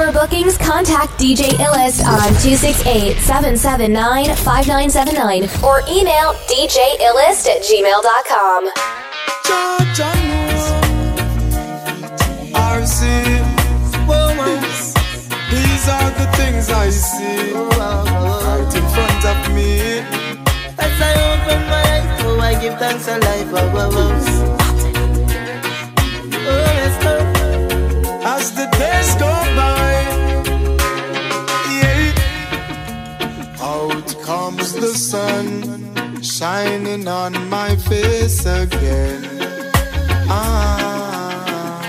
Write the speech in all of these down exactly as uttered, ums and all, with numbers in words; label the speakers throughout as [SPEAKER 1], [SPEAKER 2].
[SPEAKER 1] For bookings, contact D J Illest on two six eight, seven seven nine, five nine seven nine or email d j illest at gmail dot com.
[SPEAKER 2] I see, these are the things I see right in front of me.
[SPEAKER 3] As I open my eyes, oh, I give thanks for life. Oh, oh, oh. Oh, yes, Lord.
[SPEAKER 2] As the days go by, yeah, out comes the sun, shining on my face again. Ah,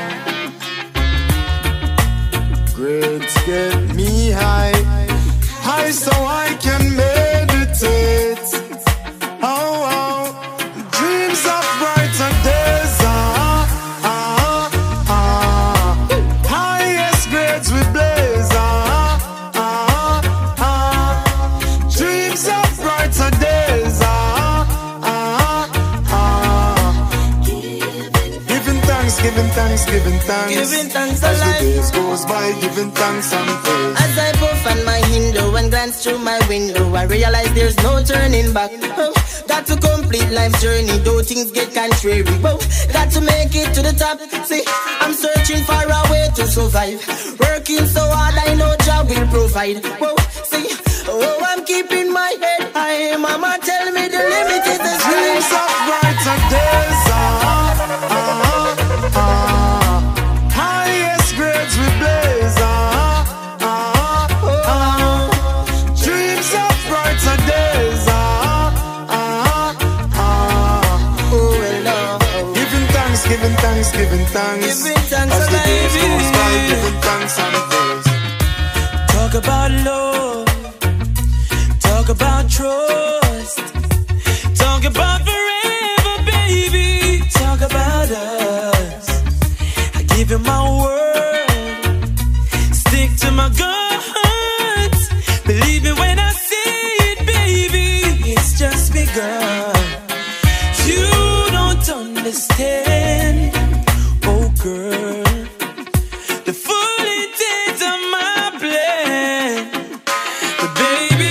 [SPEAKER 2] grades get me high, high so I can meditate. Oh, oh, dreams of brighter days. Ah, ah, ah. Highest grades we blaze. Ah, ah, ah. Dreams of brighter days. Ah, ah, ah. Giving thanks, giving thanks, giving thanks.
[SPEAKER 3] Giving thanks
[SPEAKER 2] as
[SPEAKER 3] alive.
[SPEAKER 2] the days goes by, giving thanks and praise.
[SPEAKER 3] As I puff on my window and glance through my window, I realize there's no turning back. Oh, got to complete life's journey, though things get contrary. Oh, got to make it to the top. See, I'm searching for a way to survive. Working so hard, I know job will provide. Oh, see, oh, I'm keeping my head high. Mama tell me the limit is the sky.
[SPEAKER 2] Dreams of brighter days. Ah, ah, ah. Highest grades we blaze. Ah, ah, ah. Dreams of brighter days. Ah, ah, ah.
[SPEAKER 3] Oh, well, Lord.
[SPEAKER 2] Giving thanks, giving thanks, giving thanks.
[SPEAKER 3] Giving thanks,
[SPEAKER 2] as the days
[SPEAKER 3] baby.
[SPEAKER 2] goes by, giving thanks and praise.
[SPEAKER 4] Talk about love, talk about trust, talk about forever, baby, talk about us. I give you my word, stick to my guns. Believe me when I say it, baby, it's just begun. You don't understand, oh girl, the full intent of my plan. But baby,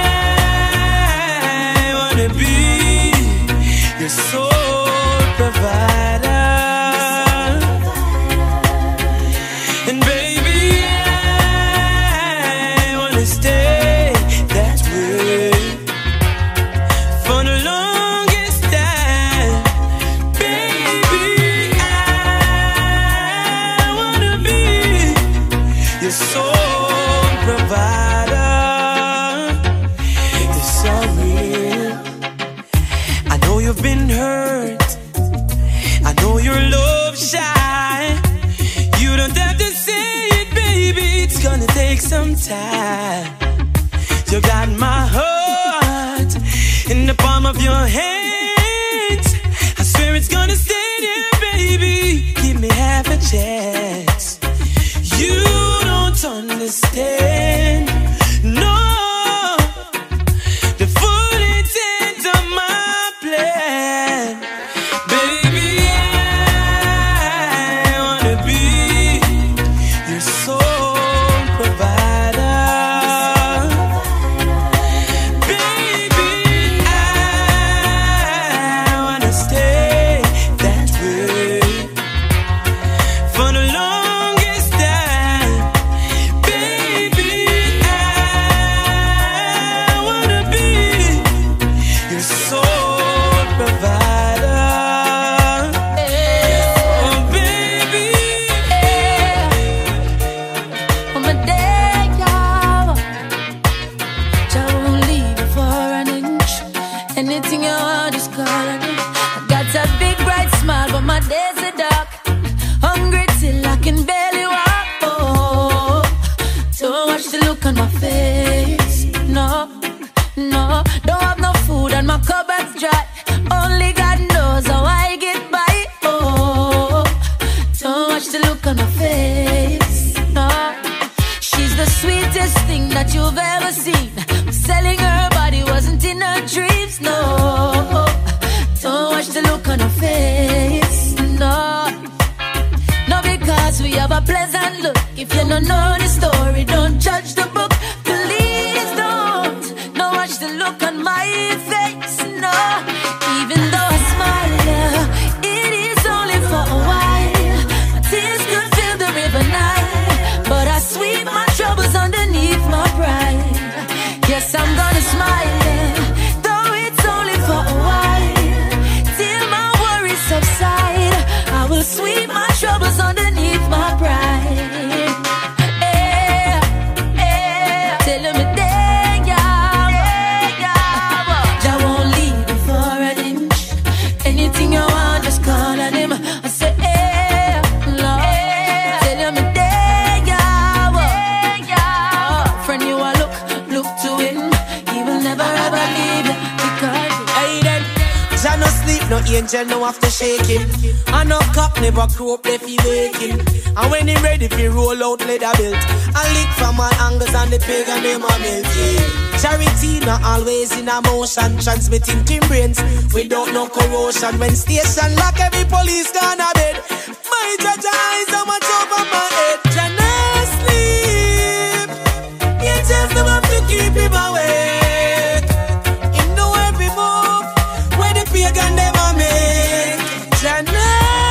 [SPEAKER 4] I wanna be your sole provider. And baby, I wanna stay that way for the longest time. Baby, I wanna be your sole provider. It's so real. I know you've been hurt. I know you're love shy. You don't have to say it, baby. It's gonna take some time. You got my heart in the palm of your hands. I swear it's gonna stay there, baby. Give me half a chance. You don't understand, no, the full intent of my plan. Baby, I wanna be your sole provider. Baby, I wanna stay that way for the longest time. Baby, I wanna be your sole provider. Oh, baby.
[SPEAKER 5] On my day job, I won't leave you for an inch. Anything you want, just call on me. I got a big bright smile, but my days are dark. Hungry till I can barely walk. Oh, don't watch the look on my face. No, no, don't have no food and my cupboard's dry. Only God knows how I get by. Oh, don't watch the look on my face. No, she's the sweetest thing that you've ever seen. Selling her body wasn't in her dreams. No, don't watch the look on her face. No, no, because we have a pleasant look. If you don't know the story, don't judge the book. Please don't. No, watch the look on my face. No, even though I smile, it is only for a while. My tears could fill the river Nile, but I sweep my troubles underneath my pride. Yes, I'm gonna smile, though it's only for a while. Till my worries subside, I will sweep my troubles underneath my pride. Yeah, yeah. Tell me there, yeah, yeah. I won't leave you for an inch. Anything you want, just call on him. I say, yeah, Lord. Tell me there, yeah, yeah. Friend, you are look, look to him. He will never ever leave you because
[SPEAKER 4] Hey then, Jah no sleep, no angel, no after shaking. And no cop never croak if he waking. And when he ready, fi roll out leather belt. I lick from all angles and the pig and them a melt. Yeah. Charity not always in a motion, transmitting team brains without no corrosion. When station lock, every police gone a bed. My judge eyes are much over my head. Jah no sleep, angels them have to keep him awake. Him know every move where the pagan them a make. Jah no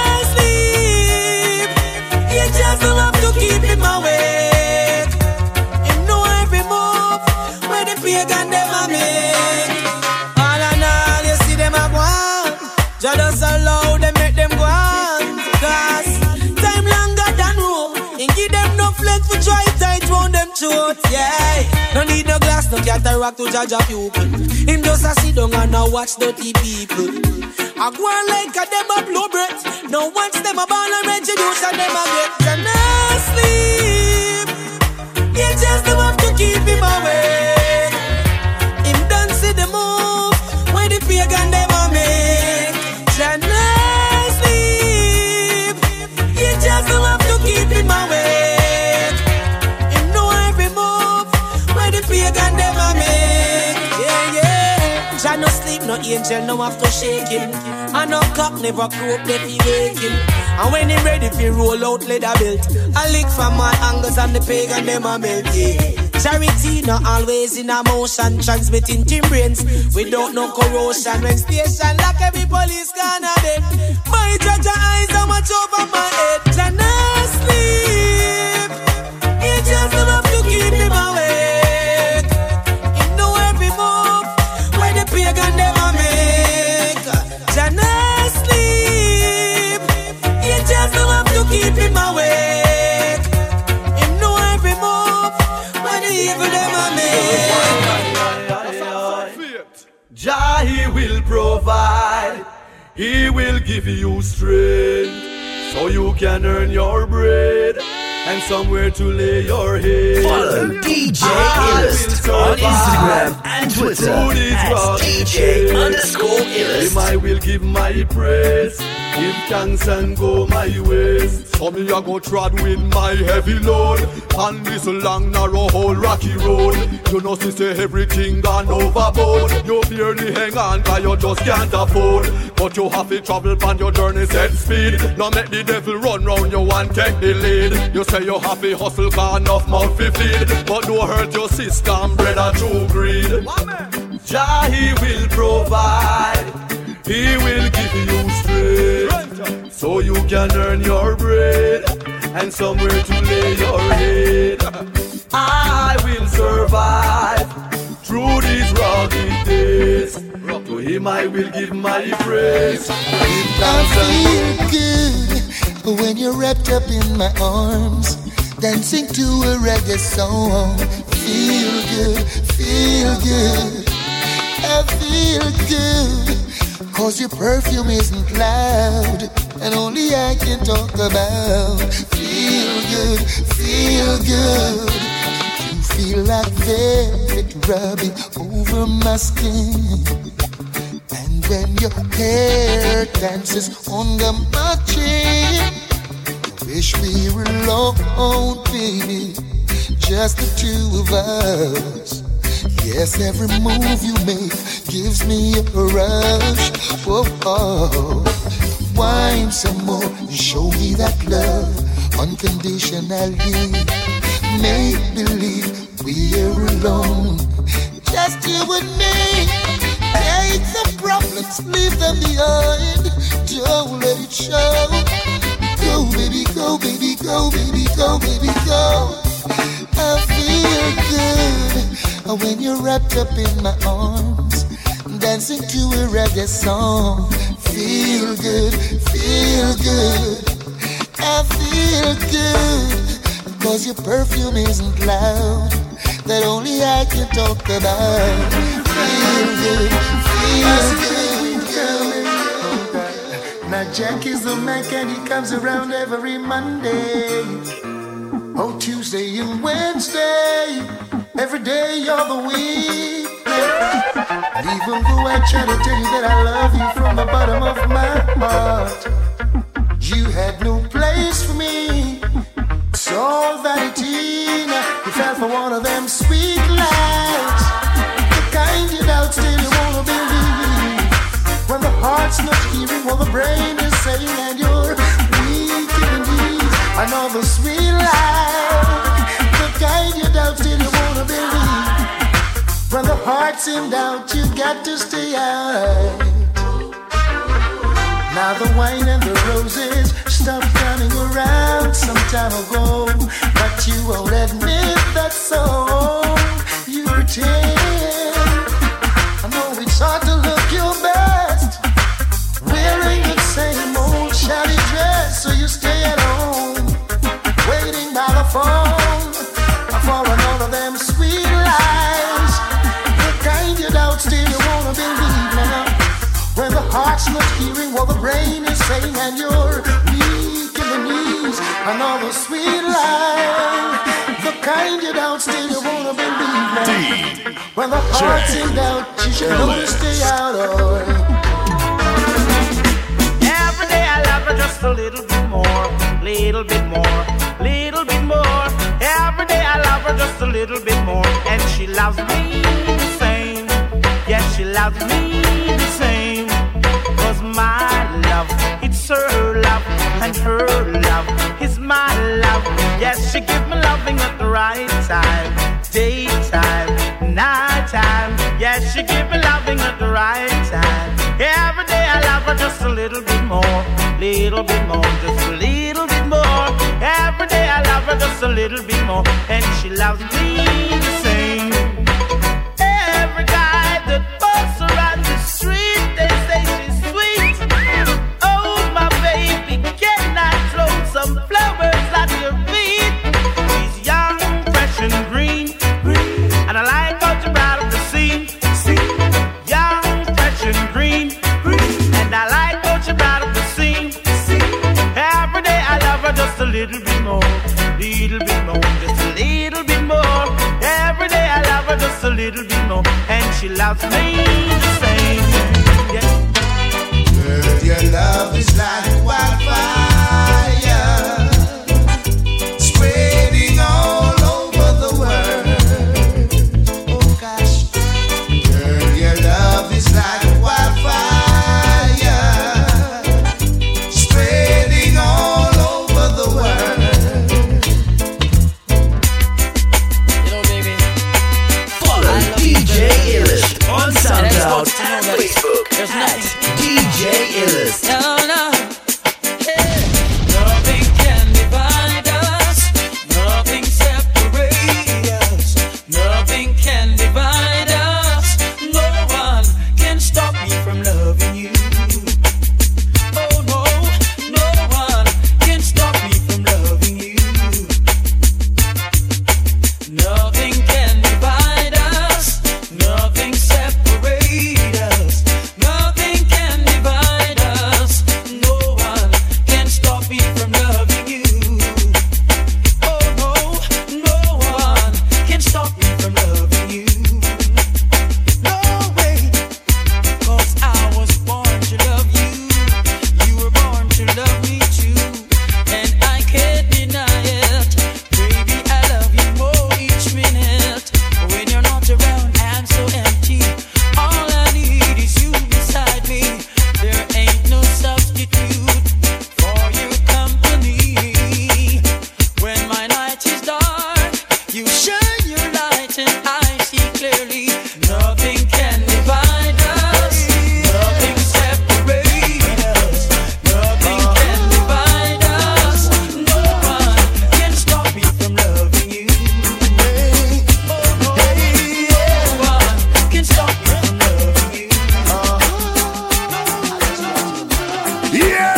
[SPEAKER 4] sleep, angels them have to keep him awake. Him know every move where the pagan them a make. All and all you see them a go on, Jah just allow them make them go on. Cause time longer than rope, and give them no flex for try tight round them throats. Yeah, no need no glass, no cataract to judge a pupil. Him just a sit down and a watch dirty people. I go on like a them a blow breath. No once them a ball and retribution them a get. Jah no sleep, angels them have to keep him awake. Him done see the move where the pagan them a make. Jah no sleep, angels them have to keep him awake. Him know every move where the pagan them a make. Yeah, yeah. Jah no sleep, no angel, no have to shake him. And no cock never croak, they fi waking. And when he ready fi roll out leather belt, I lick from my angles and the pagan them a melt. Yeah. Charity not always in a motion, transmitting team brains without no corrosion. When station lock, every police gone a bed. My judge eyes are much over my head. Jah no sleep, angels them have to keep him awake. Him know every move where the pagan them a make. Jah no sleep, angels them have to keep him awake. Him know every move where the evil them a make.
[SPEAKER 2] Jah, he will provide. He will give you strength so you can earn your bread and somewhere to lay your head.
[SPEAKER 6] Follow D J Illest on Instagram and Twitter at D J underscore Illest.
[SPEAKER 2] Him I will give my praise, give thanks and go my ways. So me a go trod with my heavy load on this long narrow whole rocky road. You know see say everything gone overboard. You barely hang on cause you just can't afford. But you have to travel on your journey set speed. Now make the devil run round you and take the lead. You say you have to hustle cause enough mouth to feed. But don't hurt your system, brother, through greed. Jah, he will provide. He will give you strength so you can earn your bread and somewhere to lay your head. I will survive through these rocky days. To him I will give my praise.
[SPEAKER 7] I feel good when you're wrapped up in my arms, dancing to a reggae song. Feel good, feel good. I feel good, cause your perfume isn't loud, and only I can talk about. Feel good, feel good. You feel like velvet rubbing over my skin, and when your hair dances under my chin, I wish we were alone, baby, just the two of us. Yes, every move you make gives me a rush. Whoa, oh. Wine some more and show me that love. unconditionally. Make believe we're alone, just you and me. Take the problems, leave them behind. Don't let it show. Go, baby, go, baby, go, baby, go, baby, go. I feel good when you're wrapped up in my arms, dancing to a reggae song. Feel good, feel good. I feel good, cause your perfume isn't loud, that only I can talk about. Feel good, feel good, girl.
[SPEAKER 8] Now Jack is the Mac and he comes around every Monday, oh Tuesday and Wednesday, every day you're the week. And even though I try to tell you that I love you from the bottom of my heart, you had no place for me. It's all vanity. Now you fell for one of them sweet lies, the kind you doubt still you wanna believe. When the heart's not hearing what the brain is saying, and you're weak in the knees. Another sweet lie, the kind you doubt still you wanna believe. When the heart's in doubt, you got to stay out. Now the wine and the roses stopped coming around some time ago, but you won't admit that's so. You pretend. I know it's hard to look your best, wearing the same old shabby dress, so you stay at home, waiting by the phone for another of them sweet lies, the kind you doubt still you wanna believe now. When the heart's not hearing what the brain is saying, and you're weak in the knees. Another sweet lie, the kind you doubt still you wanna believe now. When the heart's in doubt, you should know to stay out of it.
[SPEAKER 9] Every day I love her just a little bit more, little bit more, little bit more. Every day I love her just a little bit more, and she loves me the same. Yes, she loves me the same. Cause my love, it's her love, and her love is my love. Yes, she gives me loving at the right time, daytime, nighttime. Yes, she gives me loving at the right time. Every day I love her just a little bit more, little bit more, just a little bit more. Every day I love her just a little bit more, and she loves me the same. Every guy that walks around the street, they say she's sweet. Oh, my baby, can I throw some flowers at your feet? She's young, fresh and green, green. And I like how you brought up the scene, scene. Young, fresh and green, green. And I like how you brought up the scene, scene. Every day I love her just a little bit more, little bit more, just a little bit more. Every day I love her just a little bit more, and she loves me the same. Yeah.
[SPEAKER 8] Girl, your love is like wildfire, spreading all over the world. Oh gosh. Girl, your love is like wildfire, spreading all over the world.
[SPEAKER 9] You know, baby,
[SPEAKER 6] Follow D J Illest on SoundCloud and Facebook
[SPEAKER 9] there's
[SPEAKER 6] at
[SPEAKER 9] nothing.
[SPEAKER 6] D J Illest.
[SPEAKER 9] No, no. Hey. Nothing can divide us. Nothing separate us. Nothing can divide us. No one can stop me from loving you. Oh no, no one can stop me from loving you. Nothing can divide us. Nothing separate us. Nothing can
[SPEAKER 4] You shine your light and I see clearly. Nothing can divide us. Nothing separate us. Nothing can divide us. No one can stop me from loving you. No one can stop me from loving you.
[SPEAKER 2] Yeah!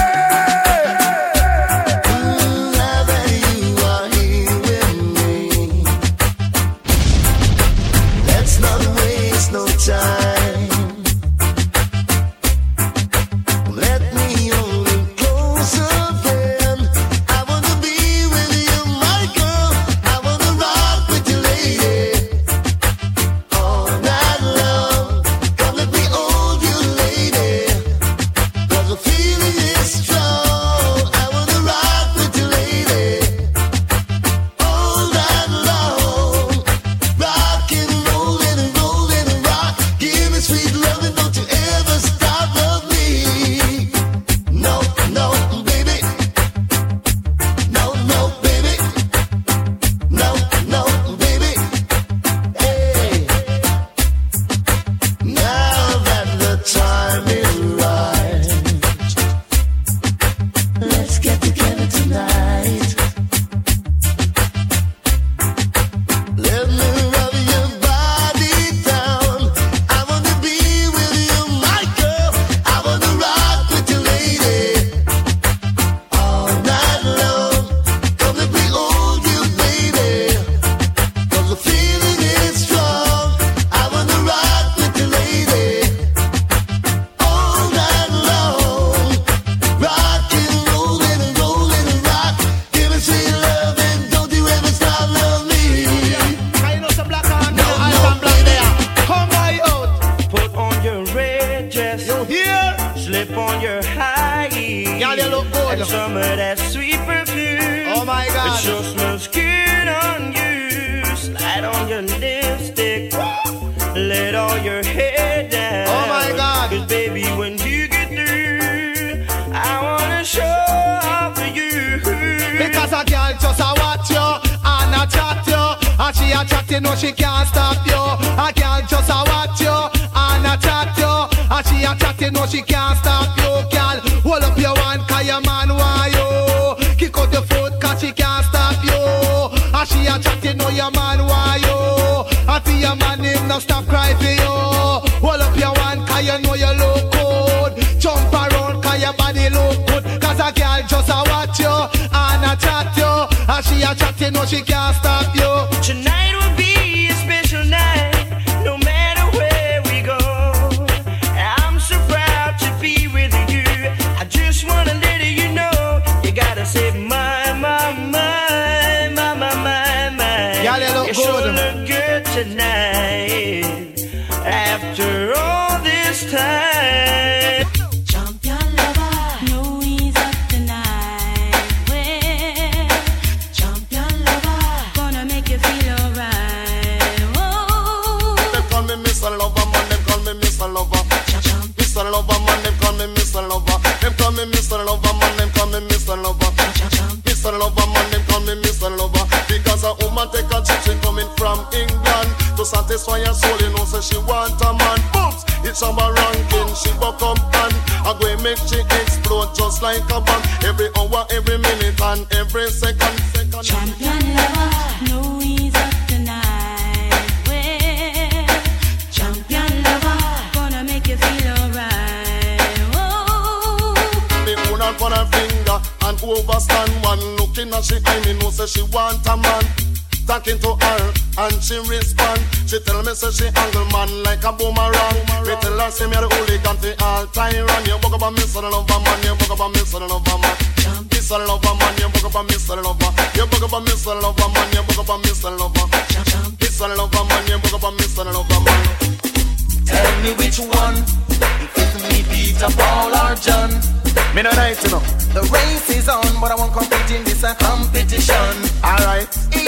[SPEAKER 10] Talking to her and she respond. She tell me say she angle man like a boomerang. Me tell her say me a the hooligan fi all time run. You book up a miss and lover man. You book up a miss and lover man. Miss and lover man. You book up a miss and lover. You book up a miss and lover man. You book up a miss and lover. Miss and lover man. You book up a miss and lover man.
[SPEAKER 4] Tell me which one. If it's me, Peter, Paul or John.
[SPEAKER 10] Me no night, you know.
[SPEAKER 3] The race is on, but I won't compete in this a competition.
[SPEAKER 10] Alright.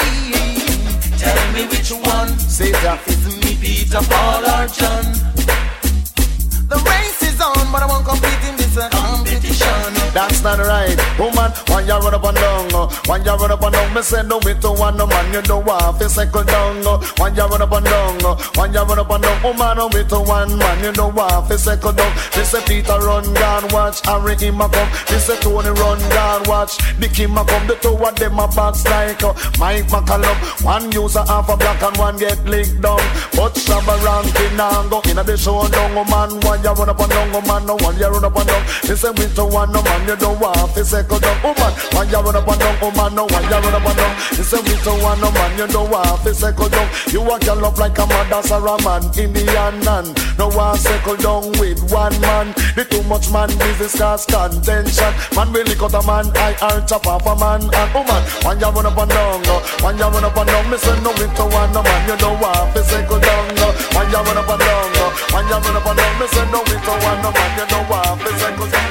[SPEAKER 4] Tell me which one.
[SPEAKER 10] Say that.
[SPEAKER 4] If it's me, Peter, Paul or John.
[SPEAKER 3] The race is on, but I won't compete in this a competition.
[SPEAKER 10] that's not right. Woman, when you run up and down, when you run up and down, me say no me to one no man, you don't want to cycle down. When you run up and down, when you run up and down, woman, no me to one man, you don't want to cycle down. Me say Peter run down, watch Harry him a come. Me say Tony run down, watch Dickie ma come. The two of them a box like uh, Mike McCallum. One user half a black and one get licked down. But Shabba ranking and go in a the show down, oh man. One you run up and down, oh man, no one you run up and down. Me say me to one no man, you don't want to cycle down, oh man. One you run up and down, oh man, no one you run up and down. Me say me to one no man, you don't want to cycle down. You want your love like a mother or a man, Indian man. No one cycle down with one man. The too much man business cause contention. Man will lick out a man, I are chop off a man and woman. When you run up and down, when you run up and down, me say no me to one no man, you don't want to cycle down. When you run up and down, when you run up and down, me say no me to one no man, you don't want to cycle down.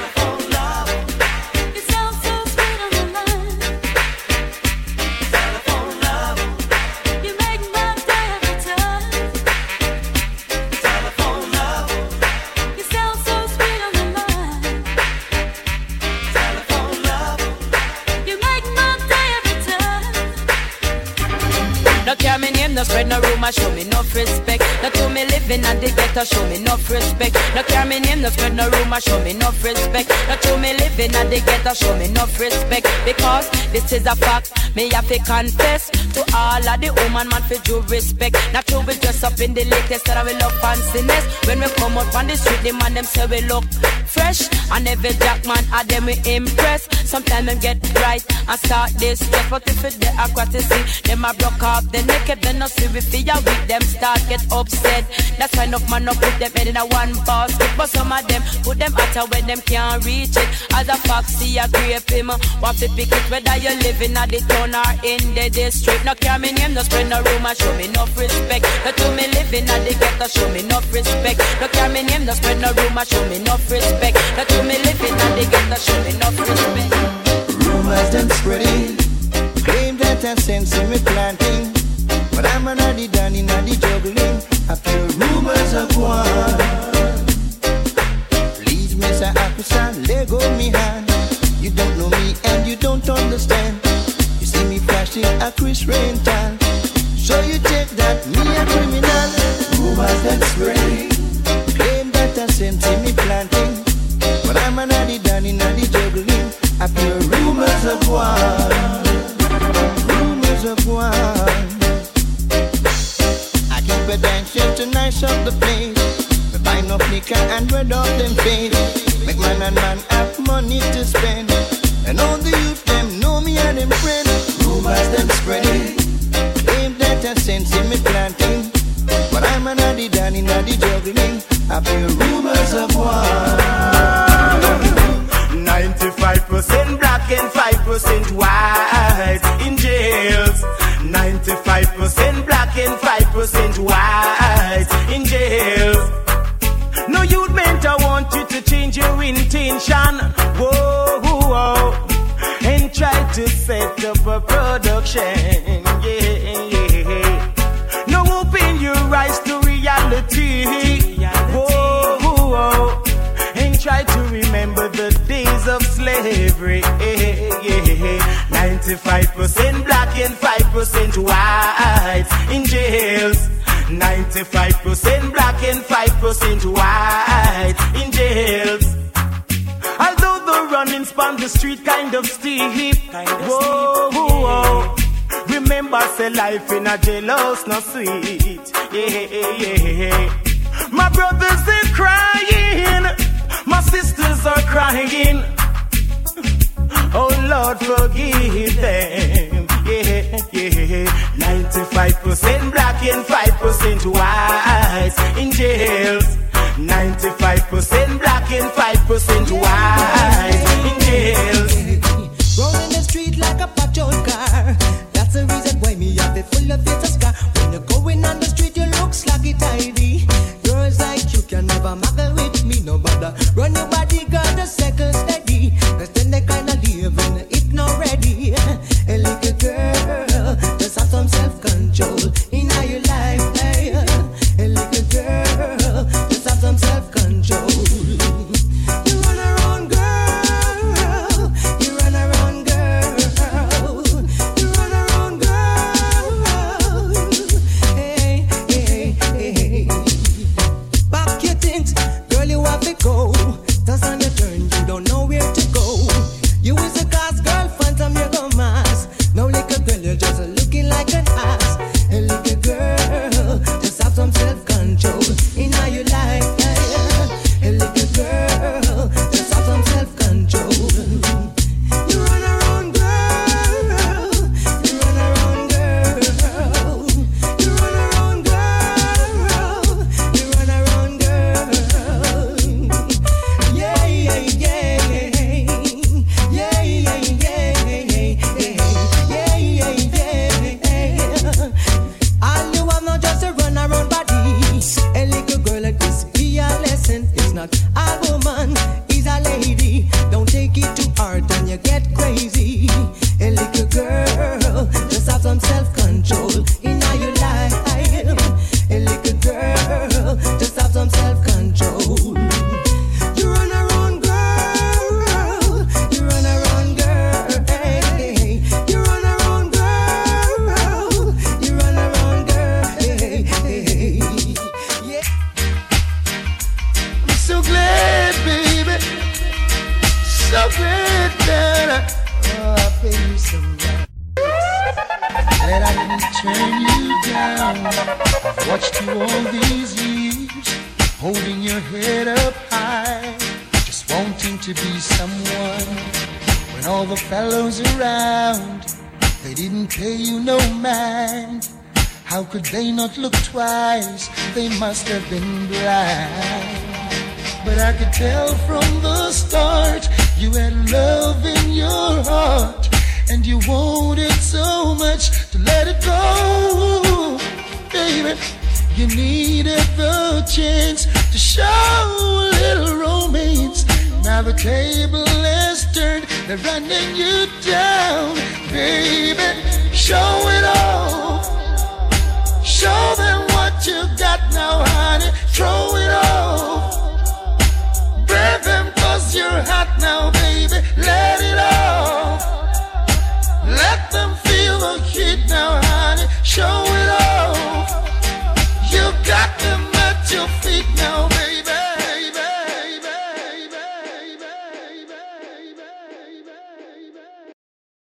[SPEAKER 11] No spread no rumor, show me enough respect. No to me living and the ghetto, show me enough respect. No care me name, no spread no rumor, show me enough respect. No to me living and the ghetto, show me enough respect. Because this is a fact, me have to confess to all of the woman man for due respect. Not to be dressed up in the latest that I will love fanciness. When we come out on the street, the man them say we look fresh. And every jack man of them we impress. Sometimes them get bright and start this stress. But if it's the aquatic see, them a broke off the naked, then no see we fear with them start get upset. That's why enough man up put them head in a one basket. But some of them put them out when them can't reach it. As a foxy a grape him, what to pick it whether you living at the town or in the district. No care me name, no spread no rumor, show me enough respect. No to me living at the ghetto, show me enough respect. No care me name, no spread no rumor, show me enough respect. No to me living at the ghetto, show me enough respect.
[SPEAKER 3] Rumors them spreading, claim that I sense in me planting. But I'm an addy done in addy juggling. I feel rumors of war. Please, Mister Akusan, let go me hand. You don't know me and you don't understand. You see me flashing a Chris Rental. So you take that, me a criminal. Rumors that spreading, claim that I sense in me planting. But I'm an addy done in addy juggling. I feel rumors of war. Rumors of war. Dancing to nice up the place. We buy no liquor and red off them face. Make man and man have money to spend. And all the youth them know me and them friend. Rumors them spreading, claim that I sense in me planting. But I'm an addy down in addy juggling. I feel rumors of war.
[SPEAKER 9] ninety-five percent black and five percent white in jails. ninety-five percent black and five percent white in jails. No youth meant I want you to change your intention. Whoa, whoa, and try to set up a production. Yeah, yeah. No open your eyes to reality. Whoa, whoa, and try to remember the days of slavery. ninety-five percent black and five percent white in jails. ninety-five percent black and five percent white in jails. Although the running span the street kind of steep, kind of whoa, steep, yeah. Whoa. Remember say life in a jailhouse no sweet. Yeah, yeah. My brothers they're crying, my sisters are crying. Oh Lord, forgive them. Yeah, yeah. ninety-five percent black and five percent white in jails. ninety-five percent black and five percent white in jails.
[SPEAKER 3] Rolling the street like a patrol car. That's the reason why me have it full of it a scar. When you're going on the street, you look sluggy tidy. Girls like you can never muggle with me, no bother. Run your body, got a second steady. Cause then they kinda live in it not ready. A little girl, just have some self-control in your life, hey. A little girl, just have some self-control. You run around, girl.
[SPEAKER 8] turn you down. I've watched you all these years, holding your head up high, just wanting to be someone. When all the fellows around, they didn't pay you no mind. How could they not look twice? They must have been blind. But I could tell from the start, you had love in your heart, and you wanted so much to let it go. Baby, you needed the chance to show a little romance. Now the table has turned, they're running you down. Baby, show it all. Show them what you got now, honey. Throw it off.